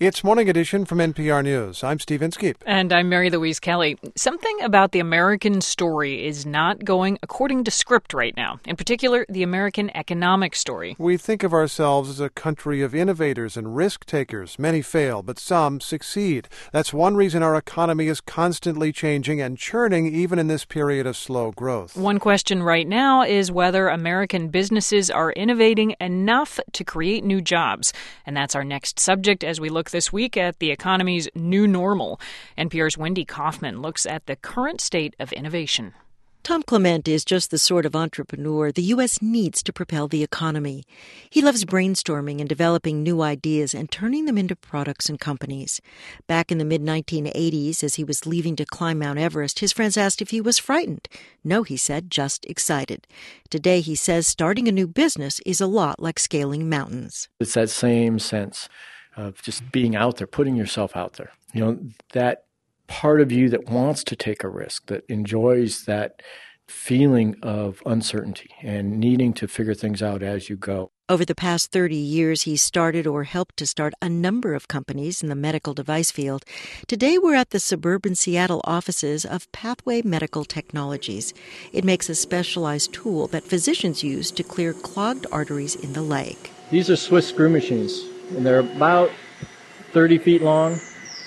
It's Morning Edition from NPR News. I'm Steve Inskeep. And I'm Mary Louise Kelly. Something about the American story is not going according to script right now. In particular, the American economic story. We think of ourselves as a country of innovators and risk takers. Many fail, but some succeed. That's one reason our economy is constantly changing and churning even in this period of slow growth. One question right now is whether American businesses are innovating enough to create new jobs. And that's our next subject as we look this week at the economy's new normal. NPR's Wendy Kaufman looks at the current state of innovation. Tom Clement is just the sort of entrepreneur the U.S. needs to propel the economy. He loves brainstorming and developing new ideas and turning them into products and companies. Back in the mid-1980s, as he was leaving to climb Mount Everest, his friends asked if he was frightened. No, he said, just excited. Today, he says starting a new business is a lot like scaling mountains. It's that same sense of just being out there, putting yourself out there. That part of you that wants to take a risk, that enjoys that feeling of uncertainty and needing to figure things out as you go. Over the past 30 years, he's started or helped to start a number of companies in the medical device field. Today, we're at the suburban Seattle offices of Pathway Medical Technologies. It makes a specialized tool that physicians use to clear clogged arteries in the leg. These are Swiss screw machines, and they're about 30 feet long.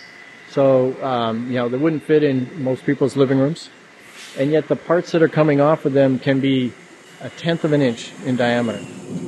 So, they wouldn't fit in most people's living rooms. And yet the parts that are coming off of them can be 1/10 of an inch in diameter.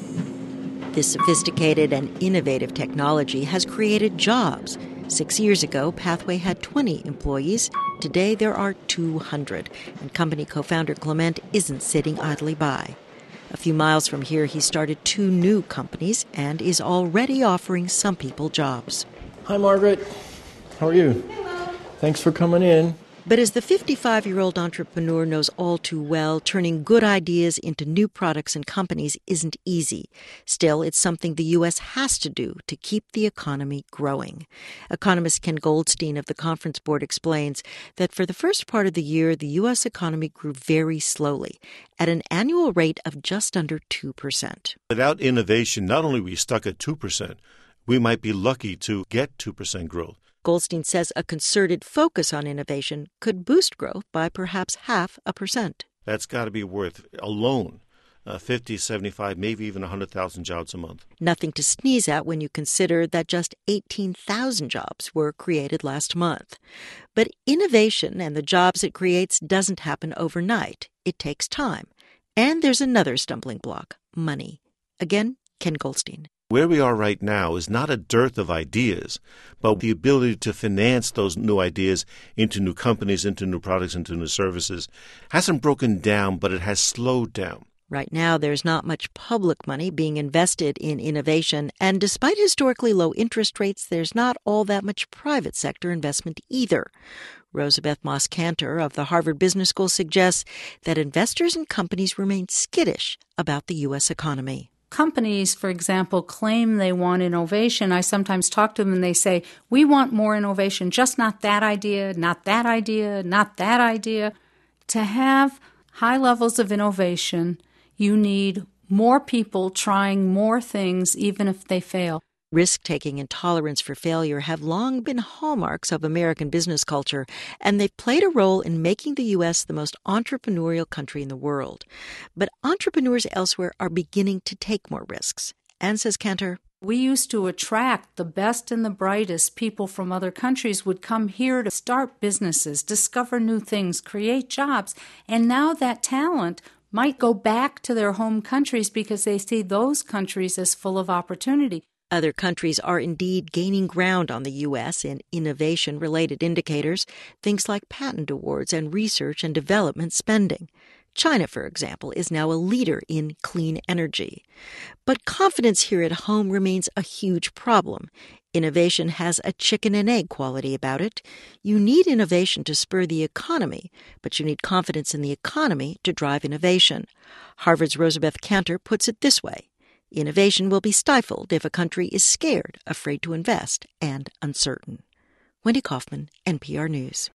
This sophisticated and innovative technology has created jobs. 6 years ago, Pathway had 20 employees. Today, there are 200. And company co-founder Clement isn't sitting idly by. A few miles from here, he started 2 new companies and is already offering some people jobs. Hi, Margaret. How are you? Hello. Thanks for coming in. But as the 55-year-old entrepreneur knows all too well, turning good ideas into new products and companies isn't easy. Still, it's something the U.S. has to do to keep the economy growing. Economist Ken Goldstein of the Conference Board explains that for the first part of the year, the U.S. economy grew very slowly, at an annual rate of just under 2%. Without innovation, not only are we stuck at 2%, we might be lucky to get 2% growth. Goldstein says a concerted focus on innovation could boost growth by perhaps 0.5%. That's got to be worth alone 50, 75, maybe even 100,000 jobs a month. Nothing to sneeze at when you consider that just 18,000 jobs were created last month. But innovation and the jobs it creates doesn't happen overnight. It takes time. And there's another stumbling block, money. Again, Ken Goldstein. Where we are right now is not a dearth of ideas, but the ability to finance those new ideas into new companies, into new products, into new services hasn't broken down, but it has slowed down. Right now, there's not much public money being invested in innovation, and despite historically low interest rates, there's not all that much private sector investment either. Rosabeth Moss-Kanter of the Harvard Business School suggests that investors and companies remain skittish about the U.S. economy. Companies, for example, claim they want innovation. I sometimes talk to them and they say, we want more innovation, just not that idea, not that idea, not that idea. To have high levels of innovation, you need more people trying more things, even if they fail. Risk-taking and tolerance for failure have long been hallmarks of American business culture, and they've played a role in making the U.S. the most entrepreneurial country in the world. But entrepreneurs elsewhere are beginning to take more risks. And, says Kanter, we used to attract the best and the brightest. People from other countries would come here to start businesses, discover new things, create jobs. And now that talent might go back to their home countries because they see those countries as full of opportunity. Other countries are indeed gaining ground on the U.S. in innovation-related indicators, things like patent awards and research and development spending. China, for example, is now a leader in clean energy. But confidence here at home remains a huge problem. Innovation has a chicken and egg quality about it. You need innovation to spur the economy, but you need confidence in the economy to drive innovation. Harvard's Rosabeth Kanter puts it this way. Innovation will be stifled if a country is scared, afraid to invest, and uncertain. Wendy Kaufman, NPR News.